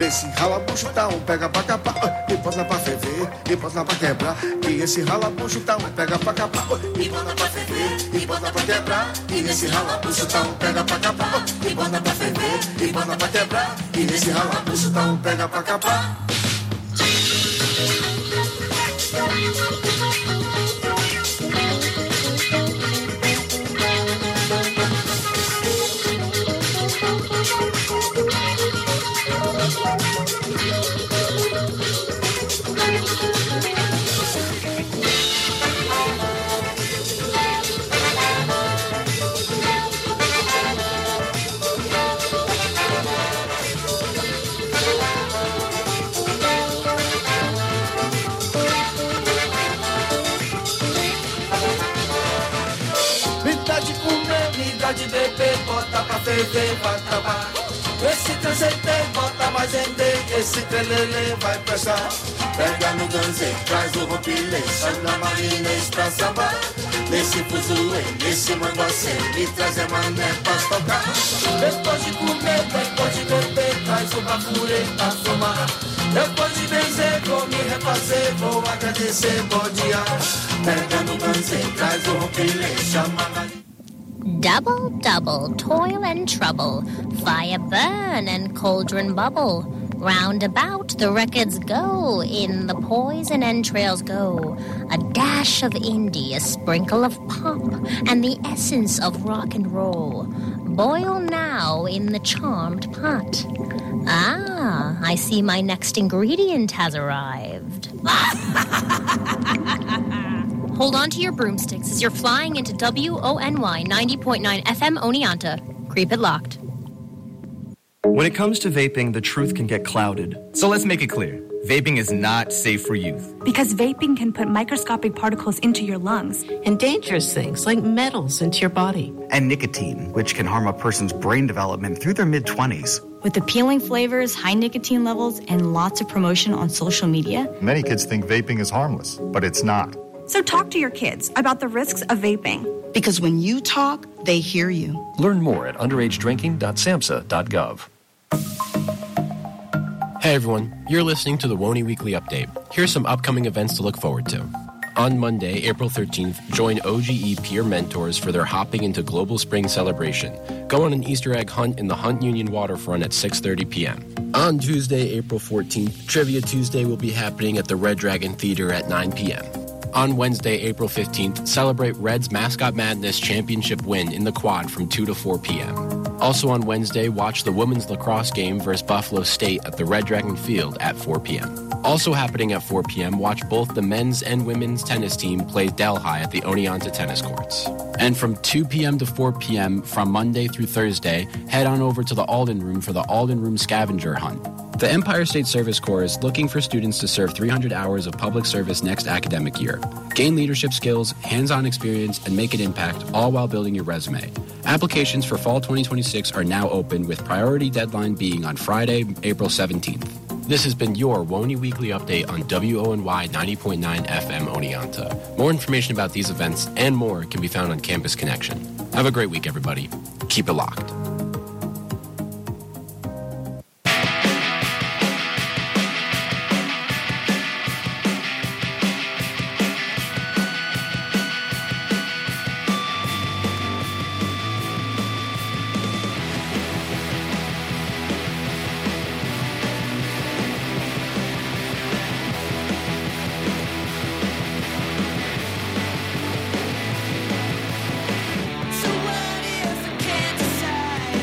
Nesse ralabucho tá um pega pra capar, e bota pra ferver, e bota pra quebrar. E esse ralabucho tá um pega pra capar, e bota pra ferver, e bota pra quebrar. E nesse ralabucho tá um pega pra capar, e bota pra ferver, e bota pra quebrar. E nesse ralabucho tá um pega pra capar. De beber, bota pra ferver, vai acabar. Esse transcender, bota mais render. Esse trelelê vai prestar. Pega no ganzê, traz o rompilê. Chama a marinês pra sambar. Nesse fuzuê, nesse manguacê, me traz a mané pra tocar. Depois de comer, depois de beber, traz o bafurê pra fumar. Depois de benzer, vou me refazer, vou agradecer, bom dia. Pega no ganzê, traz o rompilê. Chama a marinês. Double, double, toil and trouble, fire burn and cauldron bubble. Round about the records go, in the poison entrails go. A dash of indie, a sprinkle of pop, and the essence of rock and roll. Boil now in the charmed pot. Ah, I see my next ingredient has arrived. Hold on to your broomsticks as you're flying into WONY 90.9 FM Oneonta. Creep it locked. When it comes to vaping, the truth can get clouded. So let's make it clear. Vaping is not safe for youth. Because vaping can put microscopic particles into your lungs. And dangerous things like metals into your body. And nicotine, which can harm a person's brain development through their mid-20s. With appealing flavors, high nicotine levels, and lots of promotion on social media. Many kids think vaping is harmless, but it's not. So talk to your kids about the risks of vaping. Because when you talk, they hear you. Learn more at underagedrinking.samhsa.gov. Hey everyone, you're listening to the WONY Weekly Update. Here's some upcoming events to look forward to. On Monday, April 13th, join OGE peer mentors for their Hopping into Global Spring celebration. Go on an Easter egg hunt in the Hunt Union waterfront at 6:30 p.m. On Tuesday, April 14th, Trivia Tuesday will be happening at the Red Dragon Theater at 9 p.m. On Wednesday, April 15th, celebrate Reds Mascot Madness Championship win in the Quad from 2 to 4 p.m. Also on Wednesday, watch the women's lacrosse game versus Buffalo State at the Red Dragon Field at 4 p.m. Also happening at 4 p.m., watch both the men's and women's tennis team play Delhi at the Oneonta tennis courts. And from 2 p.m. to 4 p.m. from Monday through Thursday, head on over to the Alden Room for the Alden Room Scavenger Hunt. The Empire State Service Corps is looking for students to serve 300 hours of public service next academic year. Gain leadership skills, hands-on experience, and make an impact, all while building your resume. Applications for fall 2026 are now open, with priority deadline being on Friday, April 17th. This has been your WONY Weekly Update on WONY 90.9 FM Oneonta. More information about these events and more can be found on Campus Connection. Have a great week, everybody. Keep it locked. So what if I can't decide?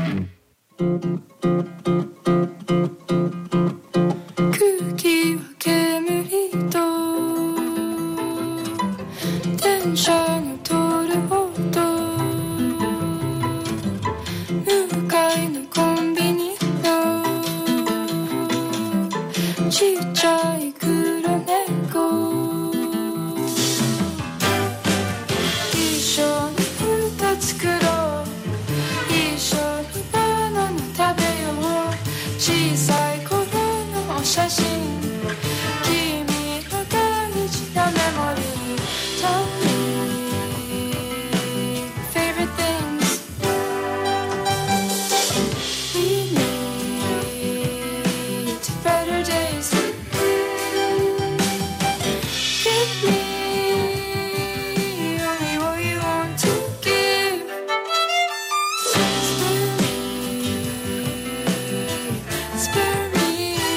空気は煙と電車の通る音向かいのコンビニのちっちゃい黒猫一緒に歌作ろう一緒にバナナ食べよう小さい頃のお写真君の大事なメモリー Tell me favorite things we need better days give me only what you want to give spare me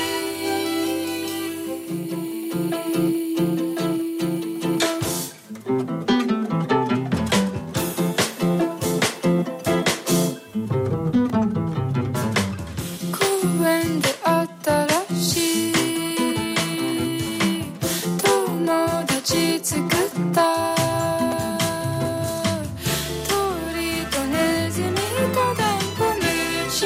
公園で新しい友達作った鳥とネズミとダンゴムシ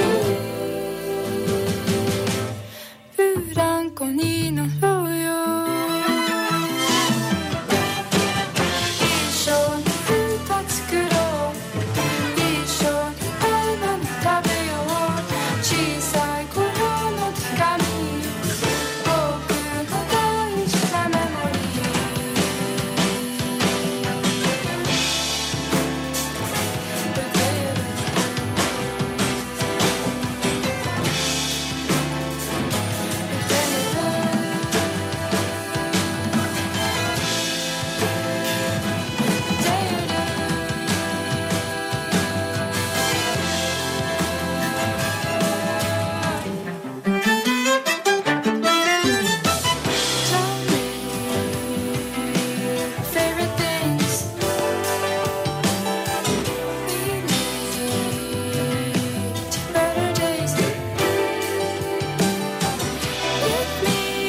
ブランコに乗ろうよ一緒に歌作ろう一緒にバナナ食べよう小さい頃の手紙僕の大事なメモリfavorite things better days give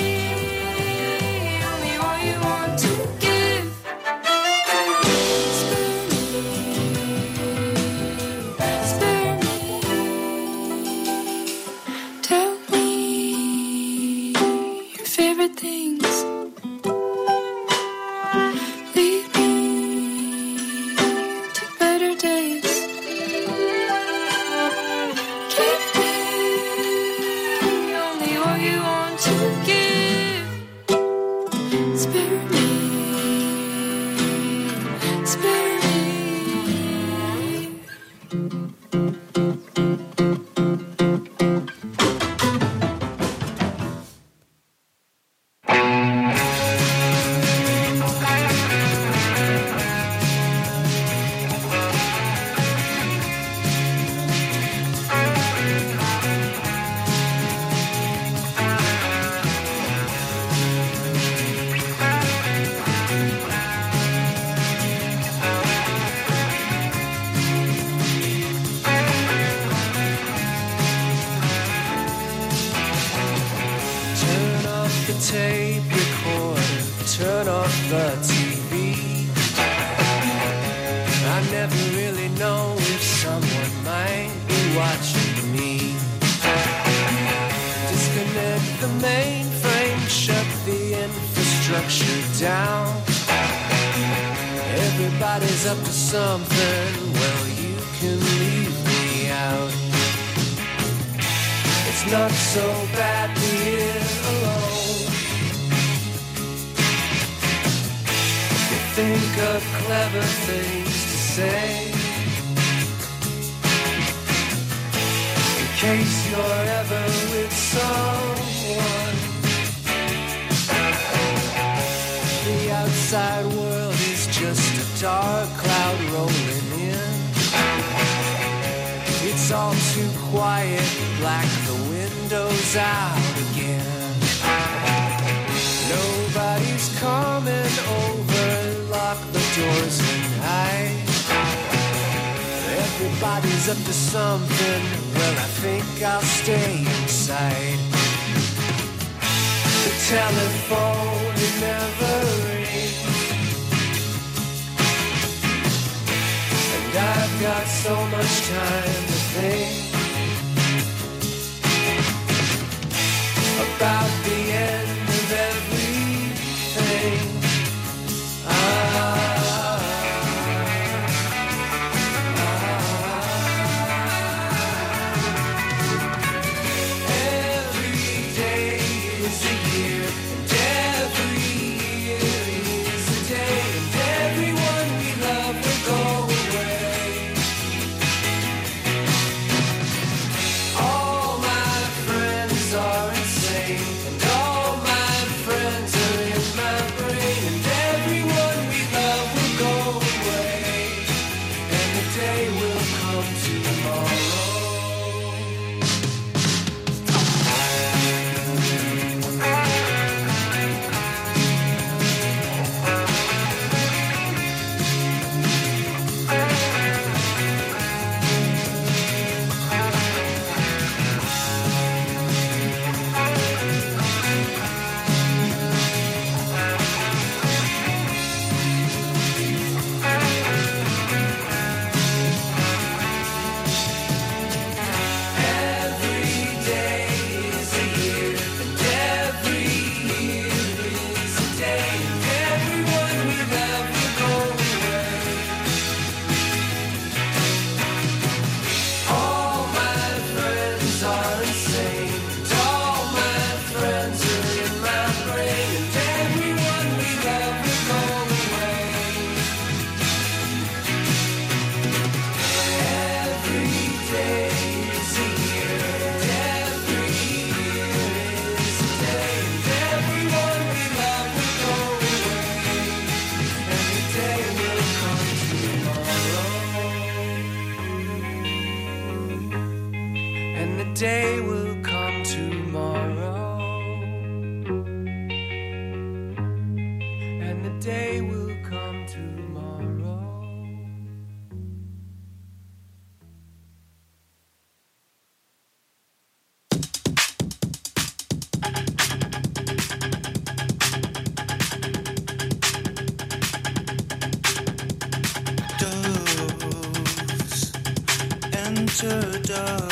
me only what you want to give spare me tell me your favorite things lead me to better days give me only what you want to give spare me spare me Turn off the tape recorder, turn off the TV. I never really know if someone might be watching me. Disconnect the mainframe, shut the infrastructure down. Everybody's up to something, well, you can leave me out. It's not so bad being alone. You think of clever things to say in case you're ever with someone. The outside world is just a dark cloud rolling in. It's all too quiet, black the windows out again. Nobody's coming over, lock the doors and hide. Everybody's up to something. Well, I think I'll stay inside. The telephone, it never rings, and I've got so much time to think about the end of everything. Day will come tomorrow, and the day will come tomorrow. Doves enter doves.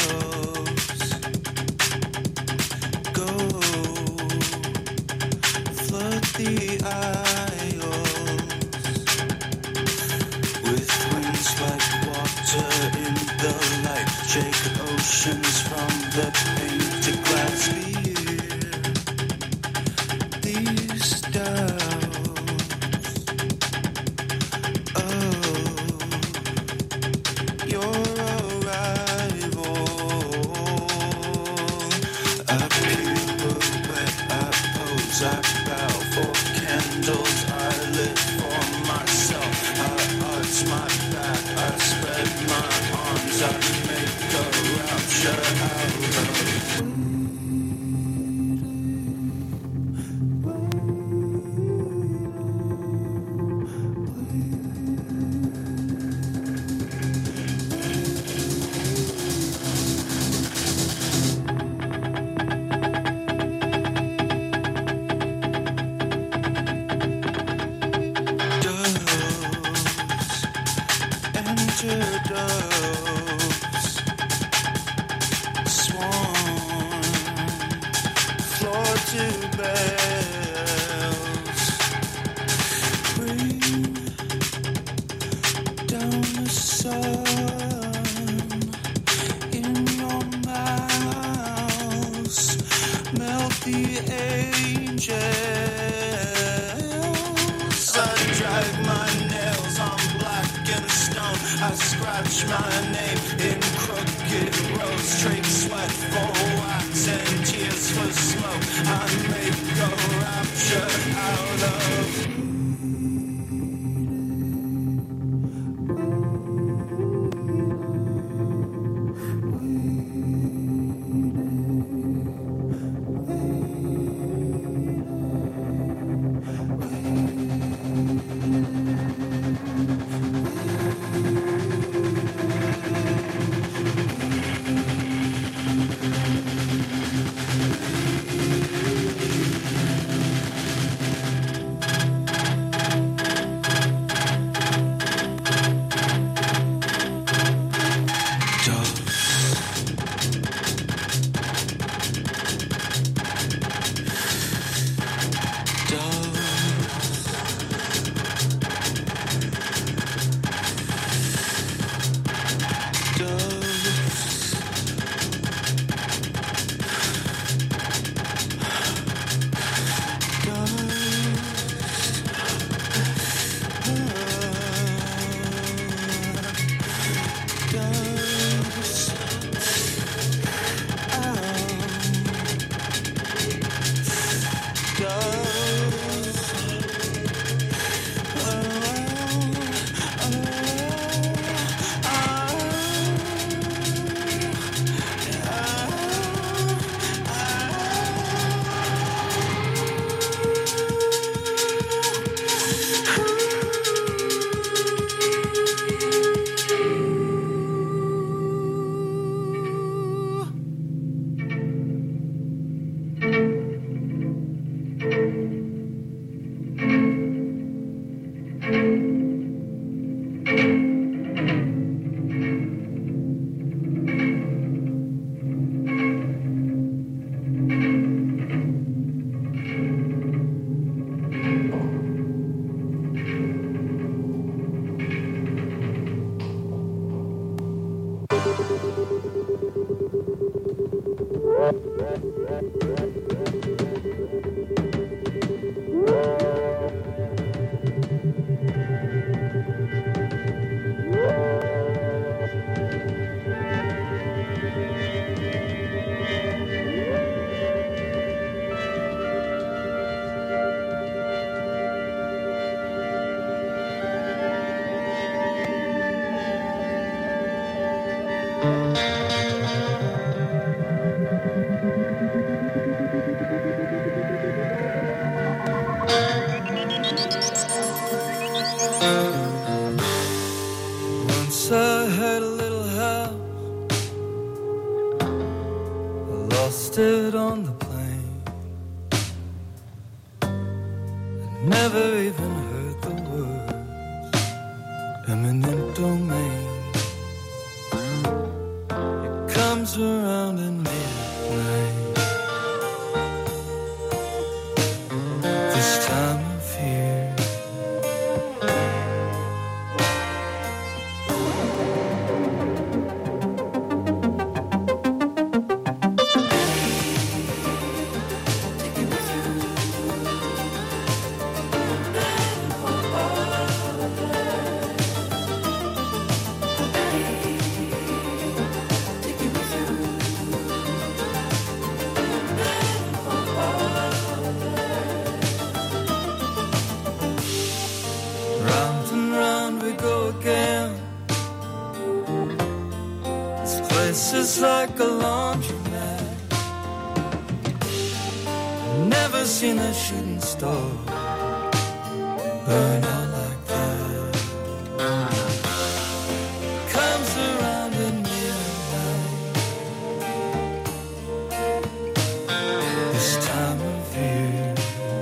The aisles with wings like water in the light, shake oceans from the painted glass here. These doves, oh, your arrival, a pirouette, I pose, I bow for candles, I live for myself. I arch my back, I spread my arms, I make a rapture out of I scratch my name in crooked roads, trade sweat for wax and tears for smoke. I make a rapture out of never even heard the words eminent domain. It comes around in midnight, this time of year. It's like a laundromat. Never seen a shooting star burn out like that. Comes around at midnight, this time of year.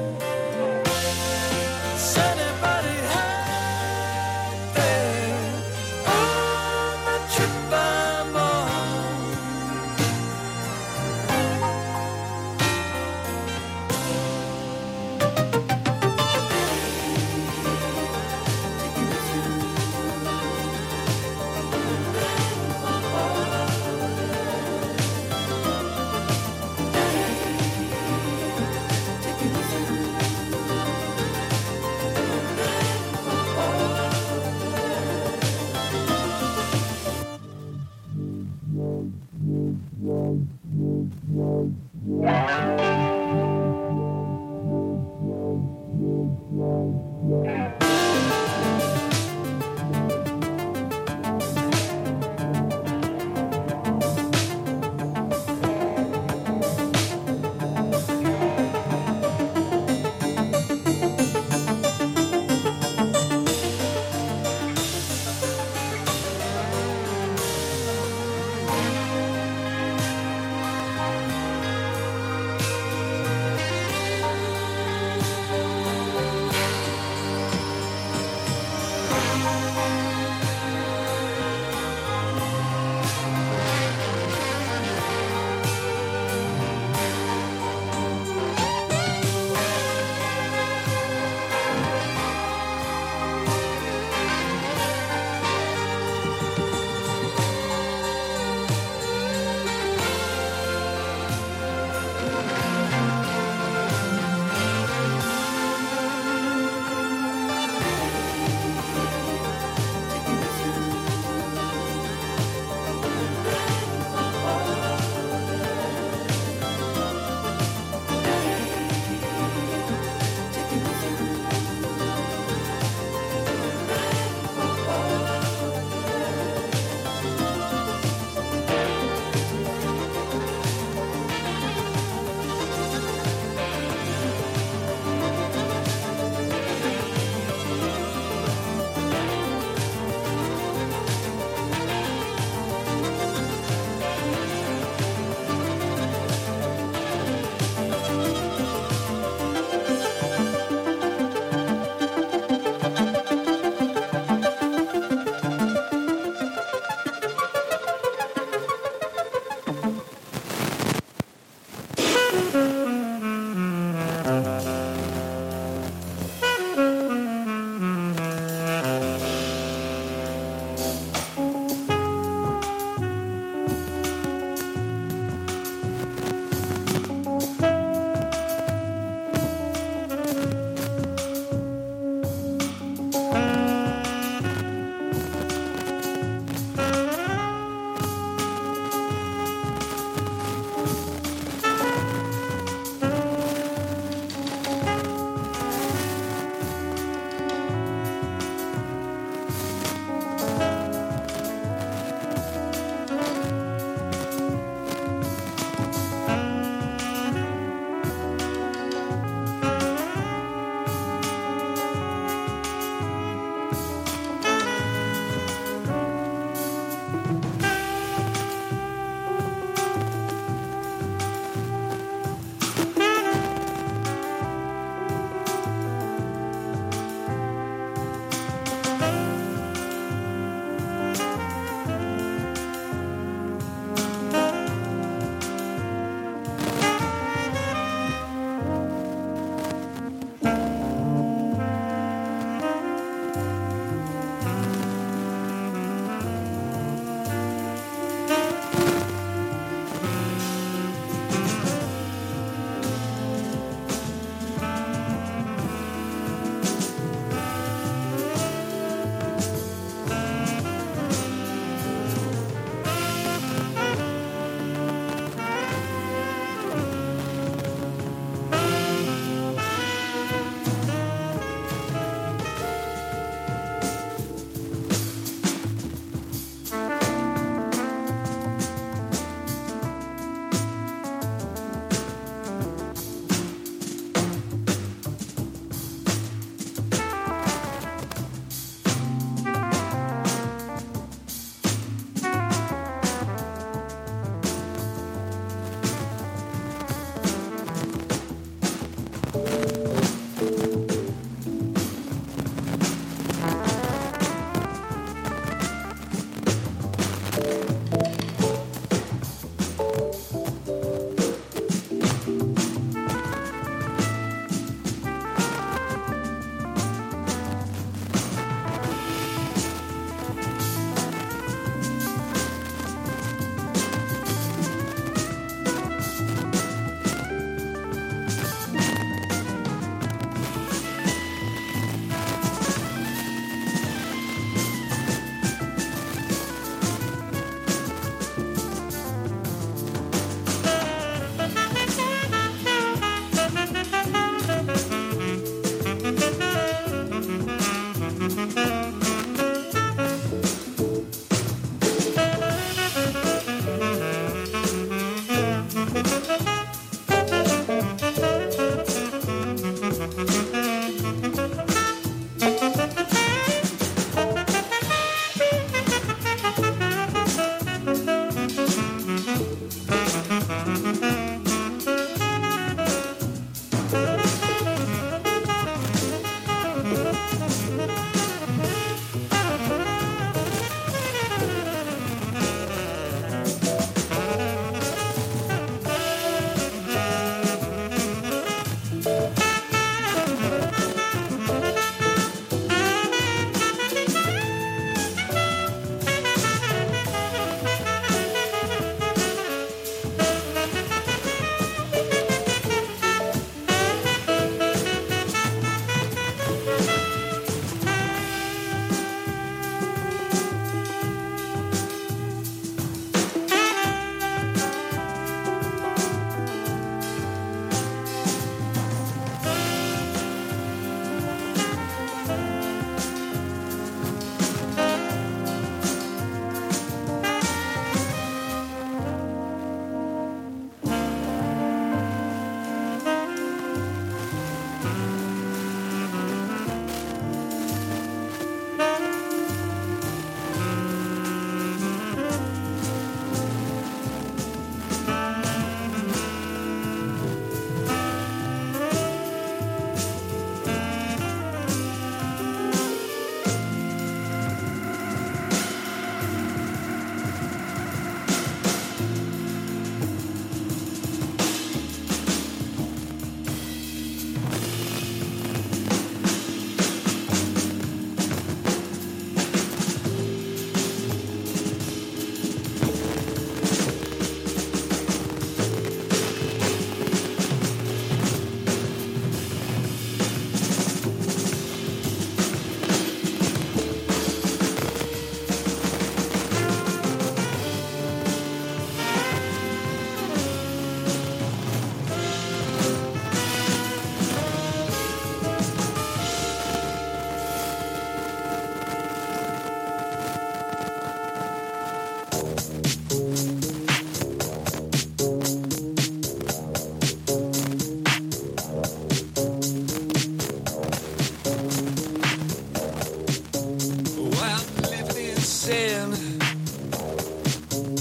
Does anybody out there on the trip I'm on?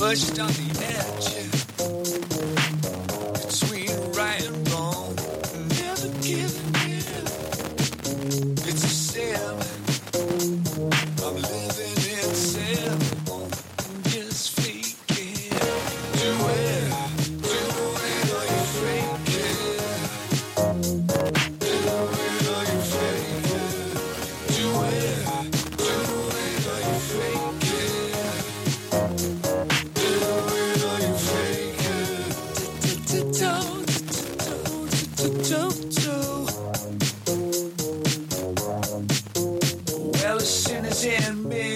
pushed on the edge between right and wrong, never giving in. It's a sin. I'm living in sin. I'm just faking. Do it or you fake it. Do it or you fake it. Do it or you fake it. Well, the sin is in me.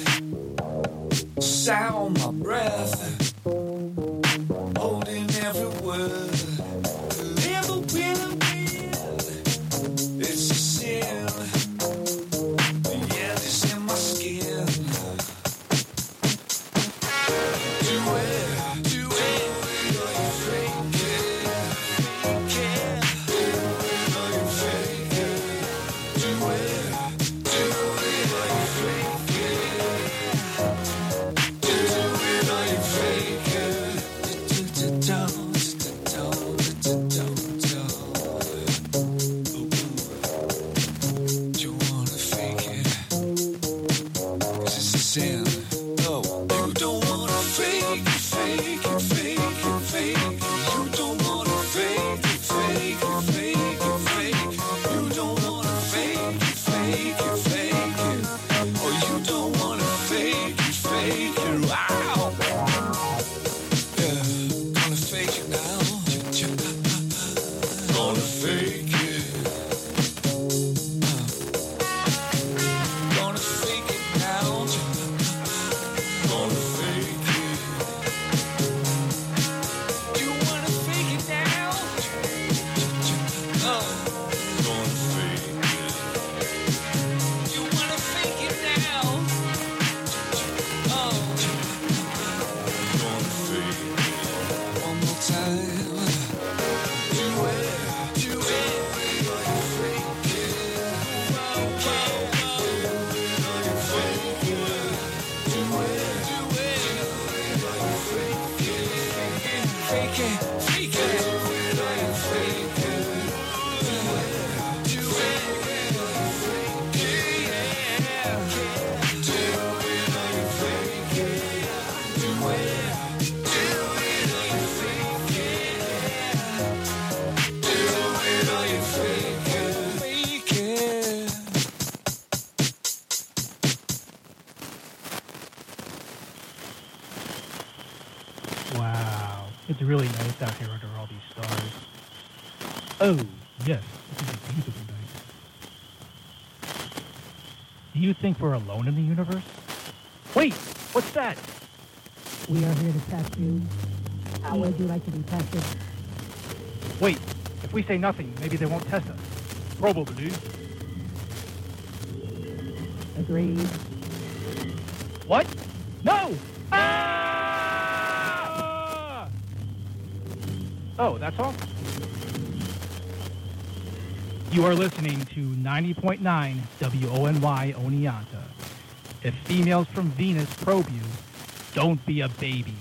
Sound my breath, holding every word. Live the will of will. It's a sin. The end is in my skin. Do it or you fake it. Or you fake it. Do it or you fake it. Do it or you fake it. Do you wanna fake it? 'Cause it's a sin. No, you don't wanna fake it, fake it, fake it, fake it. You don't wanna fake it, fake it, fake it, fake it. You don't wanna fake it, fake it, fake it. Or you don't wanna fake it, fake it. Wow. Yeah, gonna fake it now. Gonna fake it. Gonna fake it now. Gonna fake it. You wanna fake it now? Gonna fake it. You wanna fake it now? Gonna fake it. One more time. Do it or you fake it. Or you fake it. Do it or you fake it. Fake it, fake it. Do it or you fake it. Do it or you fake it. Do it or you fake it. Do it or you fake it. Do it or you fake it. Fake it. Wow, it's really nice out here under all these stars. Oh, yes, this is a beautiful night. Do you think we're alone in the universe? Wait, what's that? We are here to test you. How would you like to be tested? Wait, if we say nothing, maybe they won't test us. Probably. Agreed. What? No! Ah! Oh, that's all? You are listening to 90.9 WONY Oneonta. If females from Venus probe you, don't be a baby.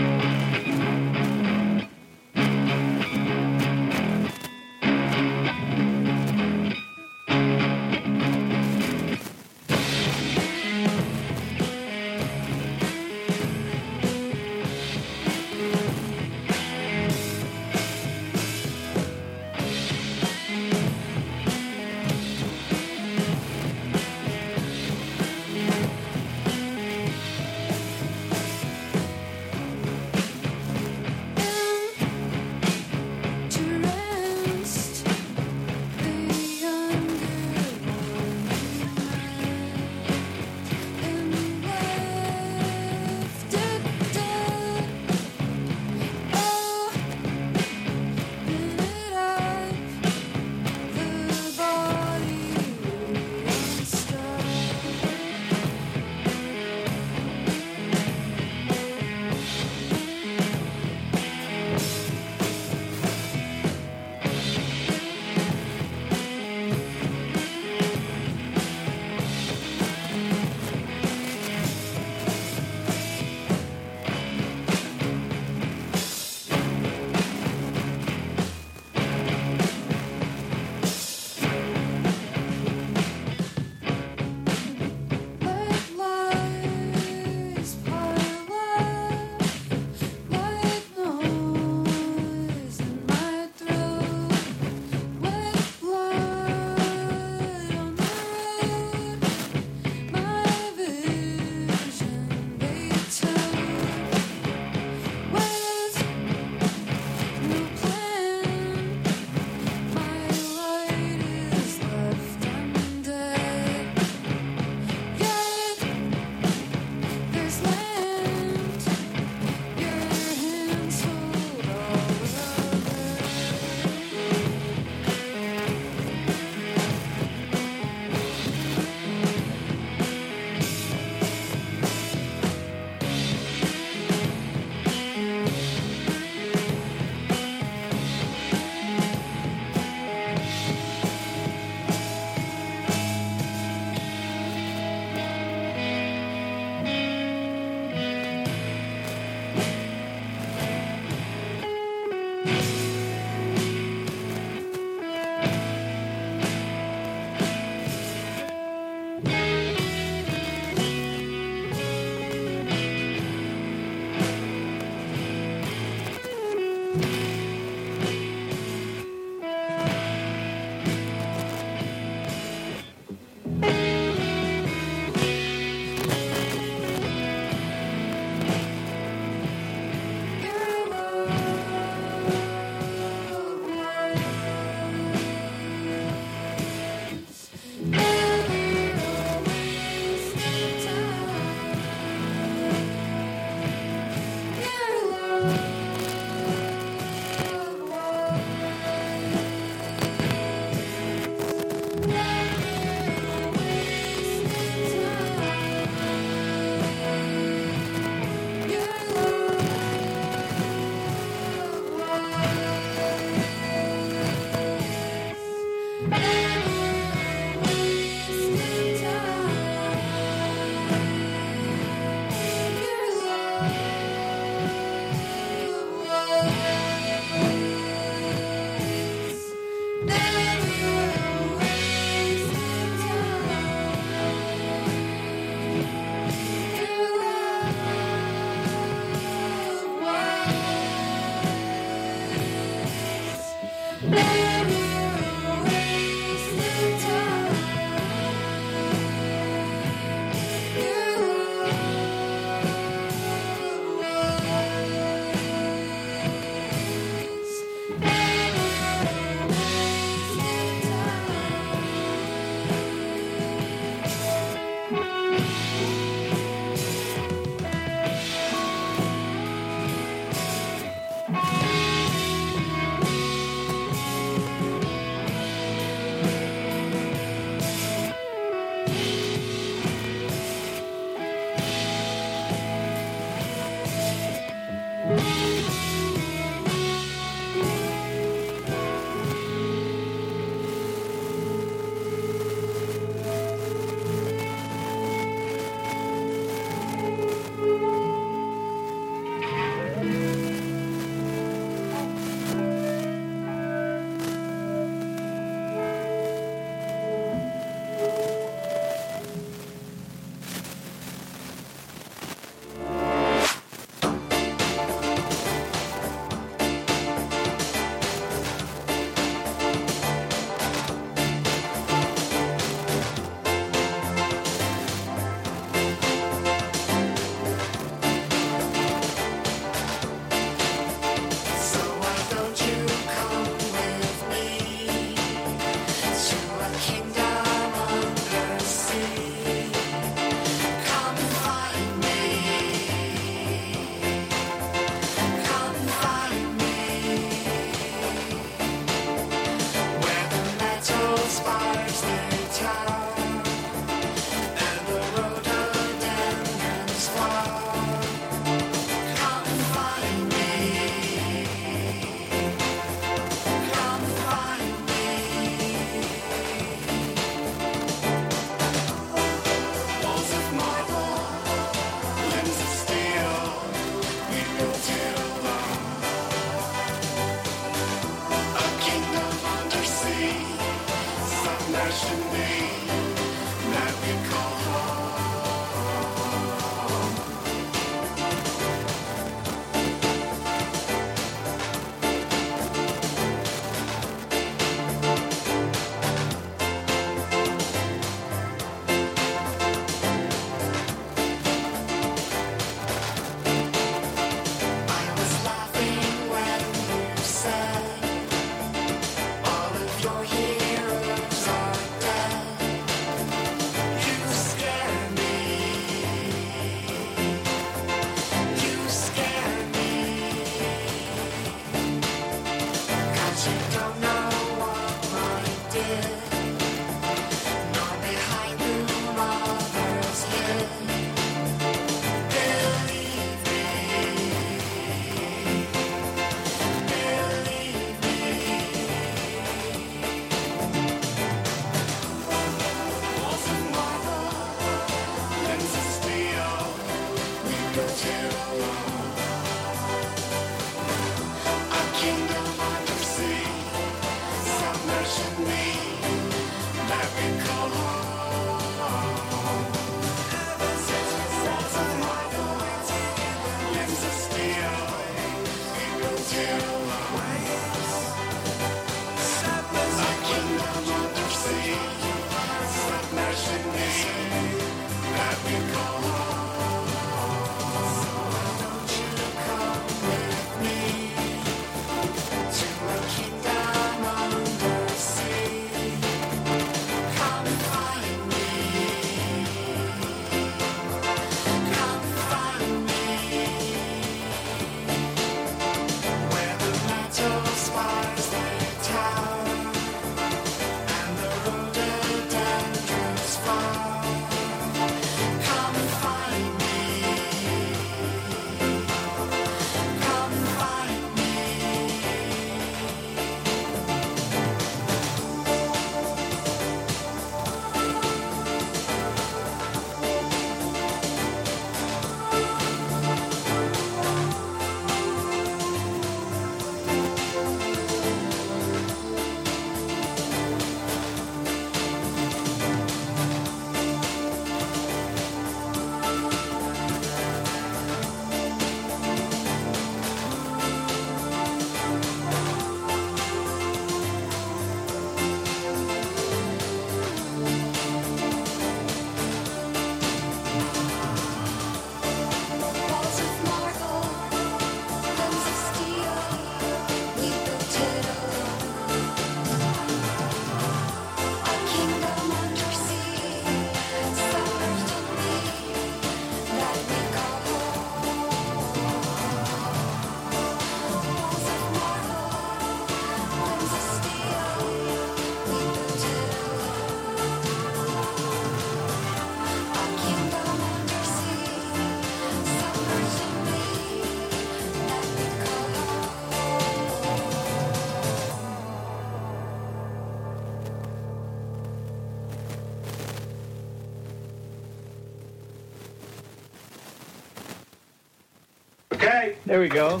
Okay, there we go.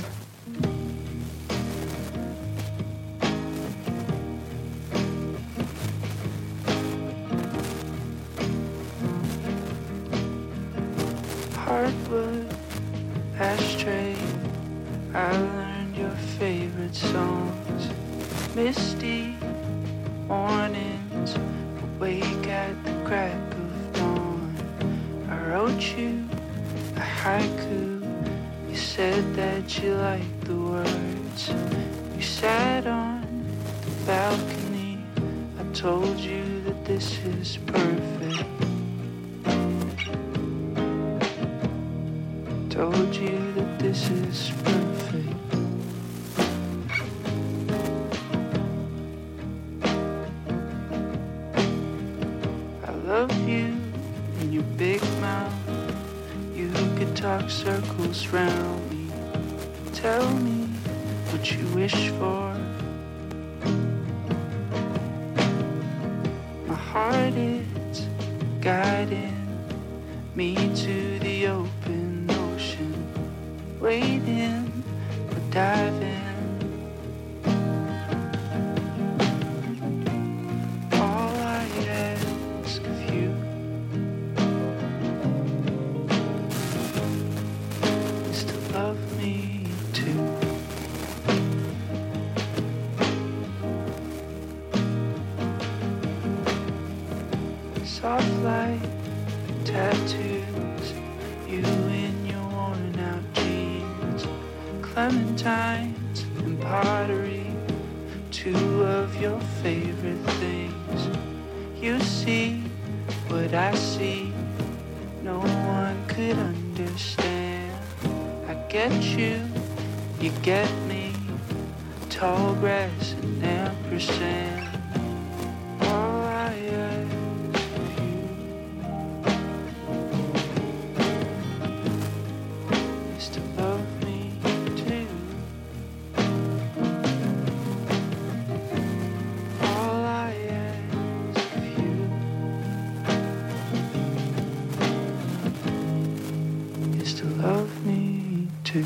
Hardwood, ashtray, I learned your favorite songs. Misty mornings, awake at the crack of dawn. I wrote you a haiku. You said that you liked the words. You sat on the balcony. I told you that this is perfect. Told you that this is perfect. love you and your big mouth. You could talk circles round me. Tell me what you wish for. My heart is guiding me to the open ocean, waiting or diving. All I ask of you is to love me too. Soft light tattoos, you in your worn out jeans, clementines and pottery, two of your favorite things. You see what I see, no one could understand. I get you, you get me, tall grass and ampersand. All I ask is to love me too. All I ask of you is to love me too.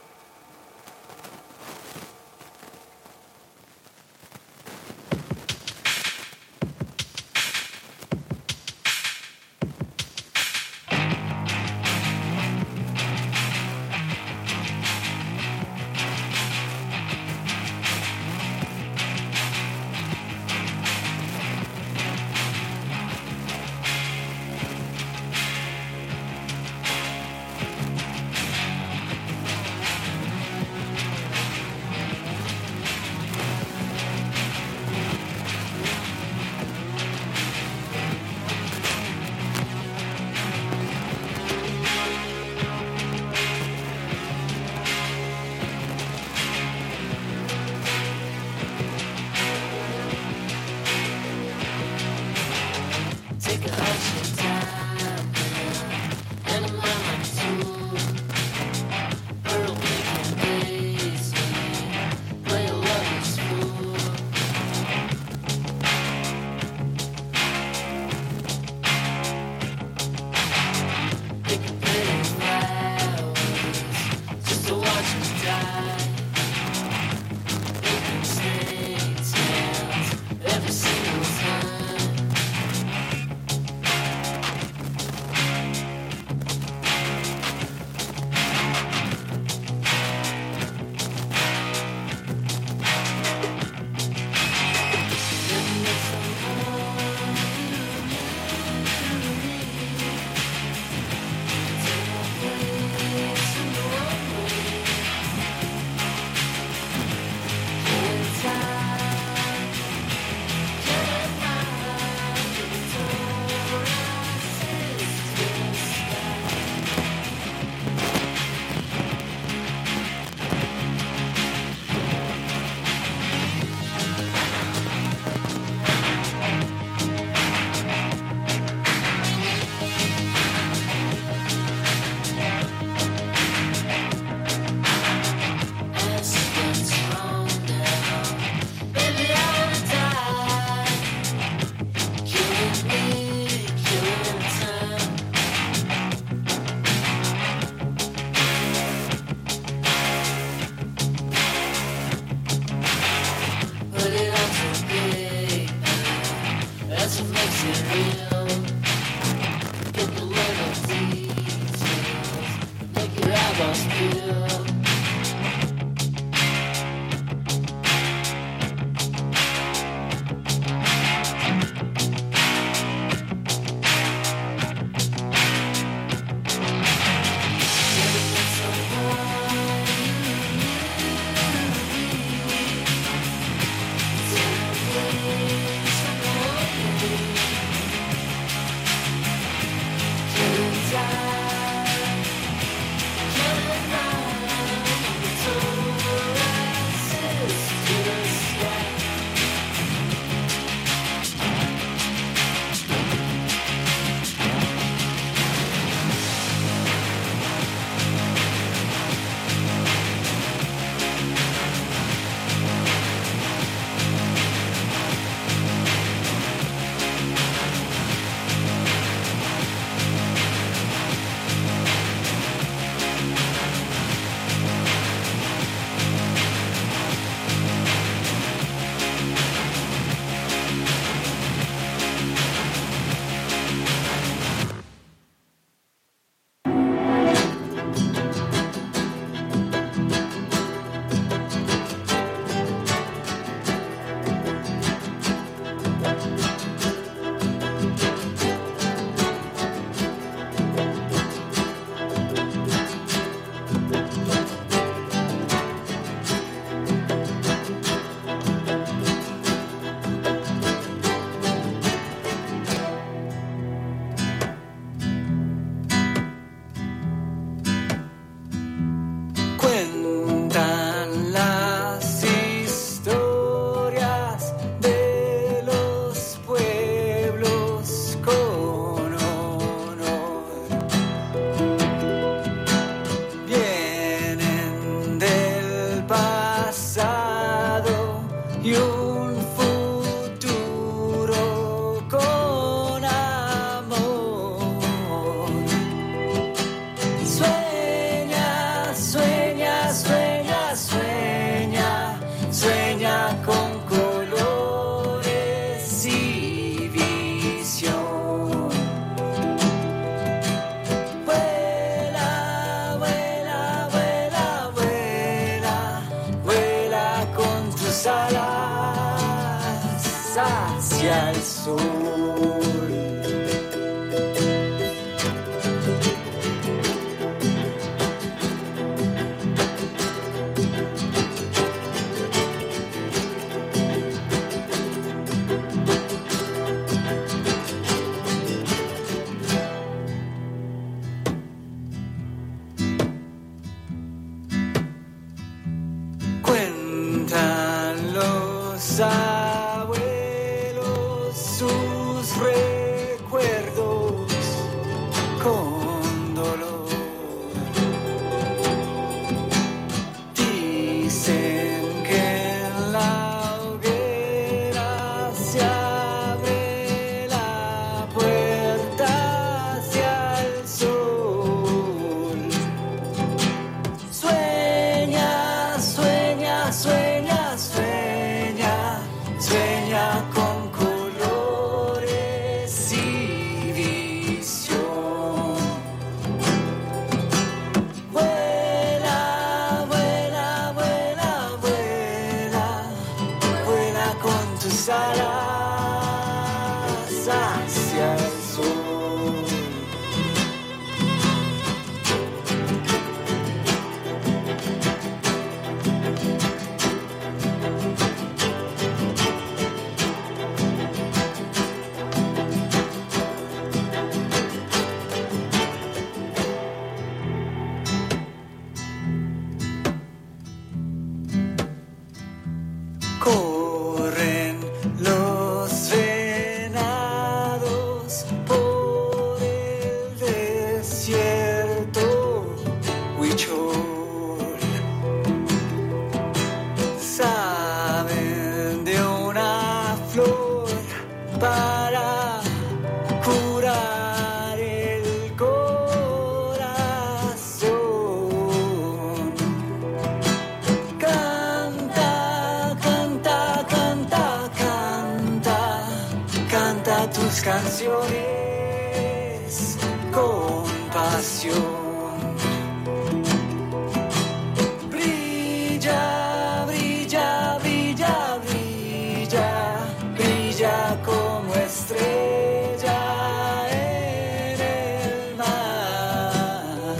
Take a ocean time, and a mind like a tool. Pearl making days, play a lover's fool. Pick a pretty flowers, just to watch you die. Making snake tails every single time. That's what makes it real. Get the little details, make your eyeballs feel. hacia el sol. Cuentan los abuelos sus recuerdos con dolor. Dicen que en la hoguera se abre la puerta hacia el sol. Sueña, sueña, sueña, sueña, sueña con colores y visión. Vuela, vuela, vuela, vuela, vuela con tus alas hacia el sol. Corren los venados por el desierto Huichol. Saben de una flor para curar el corazón. Canta, canta, canta, canta, canta tus canciones con pasión. Brilla, brilla, brilla, brilla, brilla como estrella en el mar.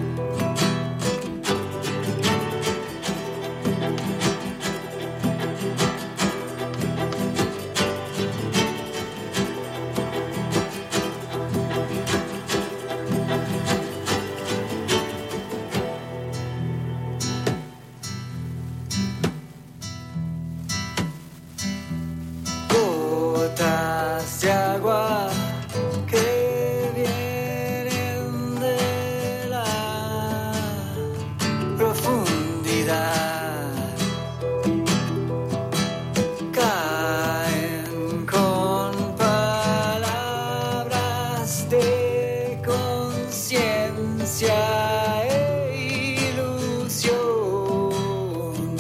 Gotas de agua que vienen de la profundidad caen con palabras de conciencia e ilusión.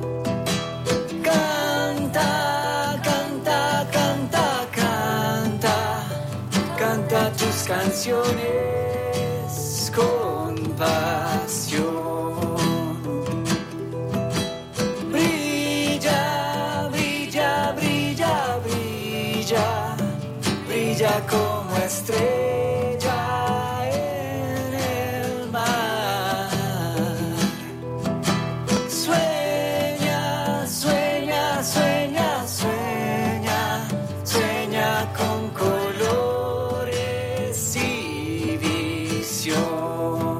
Canta, canta, canta, canta, canta tus canciones con pasión. Brilla, brilla, brilla, brilla, brilla como estrella en el mar. Sueña, sueña, sueña, sueña, sueña con colores y visión.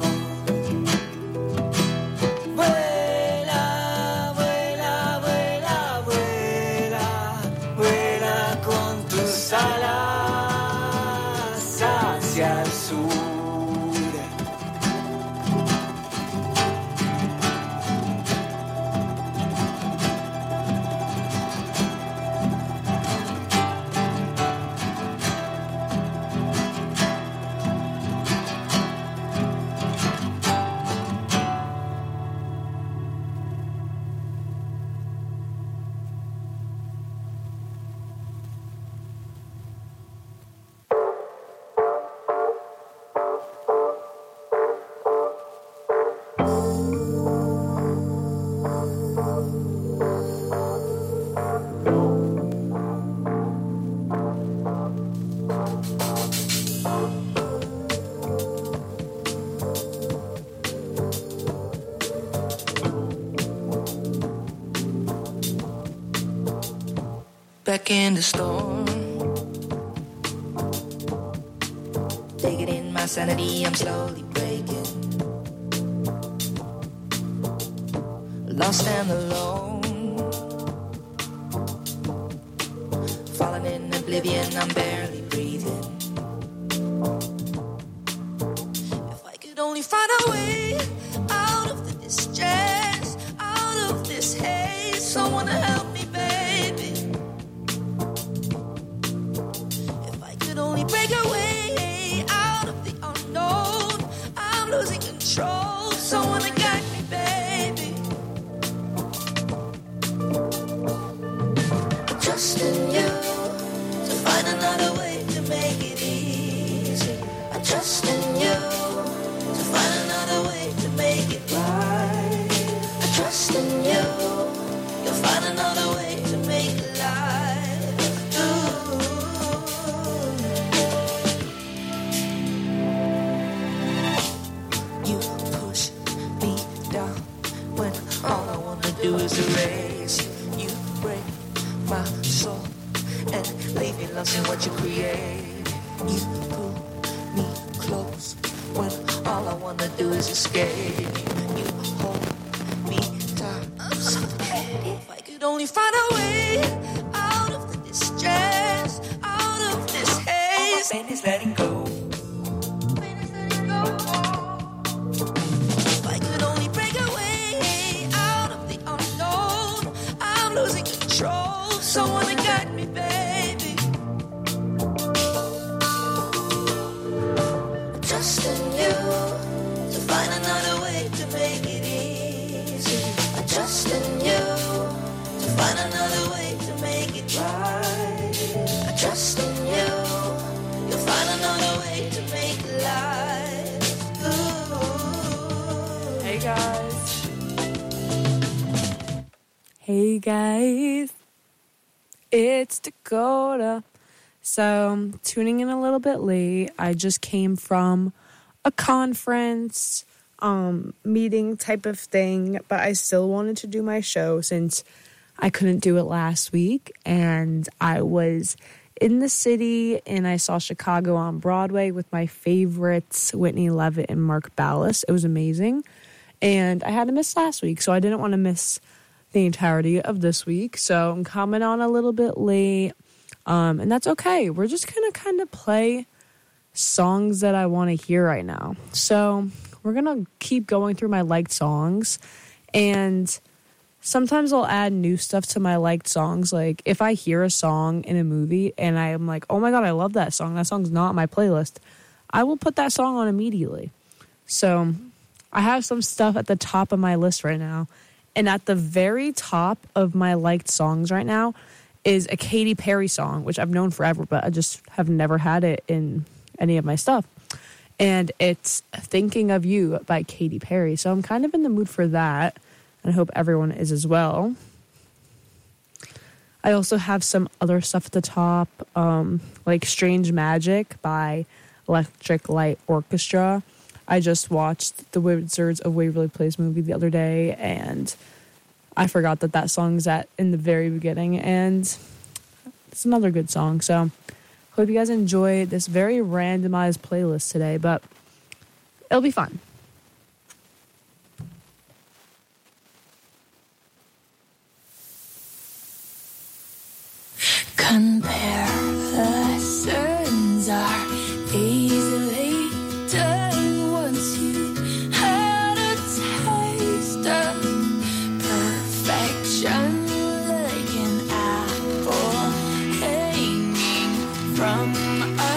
Vuela, vuela, vuela, vuela, vuela con tus alas back in the storm. Taking in my sanity, I'm slowly breaking. Lost and alone, falling in oblivion, I'm barely breathing. If I could only find a way out of the distress, out of this haze, someone to help me, baby. If I could only break away out of the unknown, I'm losing control, someone to guide me, baby. Trust in you to find another way to make it easy. I trust in you to find another way to make it right. I trust in you, you'll find another way to make it life. You push me down when all I wanna do is erase you. You break my soul and leave me lost in what you create. You pull me close when all I wanna do is escape. You hold me tight. If I could only find a way out of the distress, out of this haze. All my pain is letting go. If I could only break away out of the unknown, I'm losing control. Someone to guide me, baby. I trust in you to find another way to make it easy. I trust in you to find another way to make it right. I trust in you, you'll find another way to make it life. Ooh. Hey guys. Hey guys. It's Dakota. So, tuning in a little bit late. I just came from a conference, meeting type of thing, but I still wanted to do my show since I couldn't do it last week. And I was in the city and I saw Chicago on Broadway with my favorites, Whitney Levitt and Mark Ballas. It was amazing. And I had to miss last week, so I didn't want to miss the entirety of this week. So I'm coming on a little bit late. And that's okay. We're just going to kind of play songs that I want to hear right now. So we're going to keep going through my liked songs. And sometimes I'll add new stuff to my liked songs. Like if I hear a song in a movie and I'm like, oh my God, I love that song. That song's not on my playlist. I will put that song on immediately. So I have some stuff at the top of my list right now. And at the very top of my liked songs right now is a Katy Perry song, which I've known forever, but I just have never had it in any of my stuff. And it's Thinking of You by Katy Perry. So I'm kind of in the mood for that. And I hope everyone is as well. I also have some other stuff at the top, like Strange Magic by Electric Light Orchestra. I just watched the Wizards of Waverly Place movie the other day, and I forgot that song's in the very beginning, and it's another good song. So, hope you guys enjoy this very randomized playlist today, but it'll be fun. Comparisons are easily done once you had a taste of perfection, like an apple hanging from a